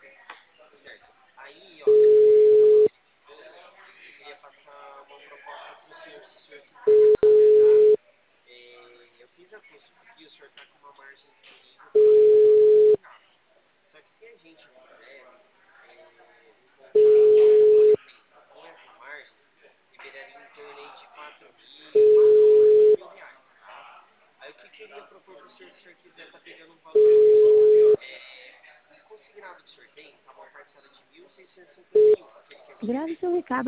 Certo. Aí, ó, eu queria passar uma proposta pro senhor, se o senhor quiser, tá? Eu fiz a consultoria, o senhor tá com uma margem disponível para compra consignada. Só que se a gente fizesse um contrato, por exemplo, sem essa margem, liberaria em torno aí de 4.000, quase R$ 5.000, tá? Aí o que eu queria propor para o senhor, se o senhor quiser, tá pegando um valor assim, o consignado que o senhor tem, tá uma parcela de 1.651, aquele que a gente Grave fez seu com recado. você.